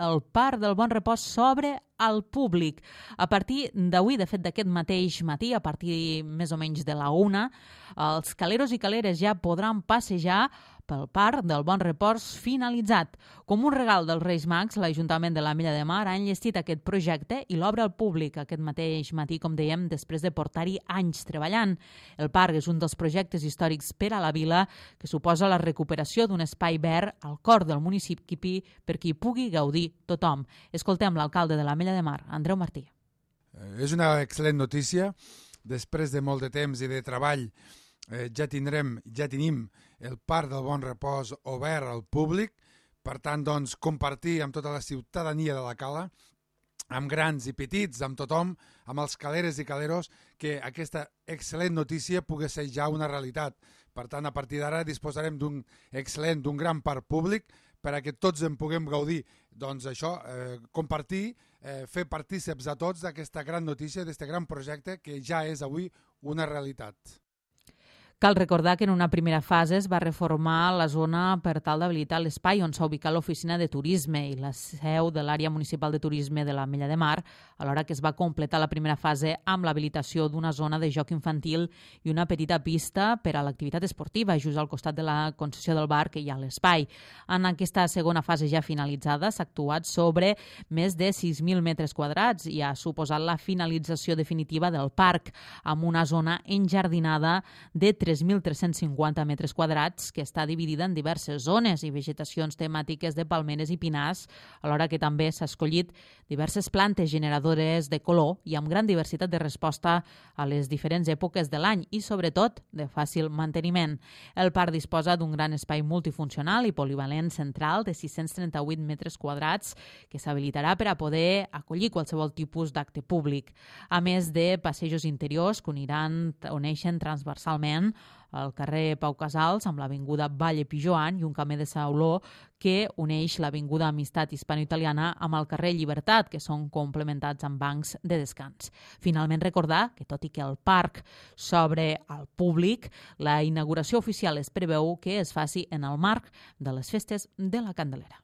el Parc del Bon Repòs s'obre al públic. A partir d'avui, de fet d'aquest mateix matí, a partir més o menys de la 1, els caleros i caleres ja podran passejar pel Parc del Bon Repòs finalitzat. Com un regal dels Reis Mags, l'Ajuntament de l'Ametlla de Mar ha enllestit aquest projecte i l'obre al públic aquest mateix matí, com dèiem, després de portar-hi anys treballant. El parc és un dels projectes històrics per a la vila que suposa la recuperació d'un espai verd al cor del municipi per qui pugui gaudir tothom. Escoltem l'alcalde de l'Ametlla de Mar, Andreu Martí. És una excel·lent notícia. Després de molt de temps i de treball ja tenim el Parc del Bon Repòs obert al públic. Per tant, doncs, compartir amb tota la ciutadania de la Cala, amb grans i petits, amb tothom, amb els caleres i caleros, que aquesta excel·lent notícia pugui ser ja una realitat. Per tant, a partir d'ara disposarem d'un gran parc públic per a que tots en puguem gaudir. Doncs això, compartir, fer partícips a tots d'aquesta gran notícia, d'aquest gran projecte que ja és avui una realitat. Cal recordar que en una primera fase es va reformar la zona per tal d'habilitar l'espai on s'ha ubicat l'oficina de turisme i la seu de l'àrea municipal de turisme de l'Ametlla de Mar, alhora que es va completar la primera fase amb l'habilitació d'una zona de joc infantil i una petita pista per a l'activitat esportiva, just al costat de la concessió del bar que hi ha a l'espai. En aquesta segona fase ja finalitzada s'ha actuat sobre més de 6.000 metres quadrats i ha suposat la finalització definitiva del parc, amb una zona enjardinada de 3.350 metres quadrats que està dividida en diverses zones i vegetacions temàtiques de palmeres i pinars, alhora que també s'ha escollit diverses plantes generadores de color i amb gran diversitat de resposta a les diferents èpoques de l'any i, sobretot, de fàcil manteniment. El parc disposa d'un gran espai multifuncional i polivalent central de 638 metres quadrats que s'habilitarà per a poder acollir qualsevol tipus d'acte públic, a més de passejos interiors que uneixen transversalment al carrer Pau Casals amb l'avinguda Valle Pijoan i un camí de sauló que uneix l'avinguda Amistat Hispano-Italiana amb el carrer Llibertat, que són complementats amb bancs de descans. Finalment, recordar que, tot i que el parc s'obre al públic, la inauguració oficial es preveu que es faci en el marc de les festes de la Candelera.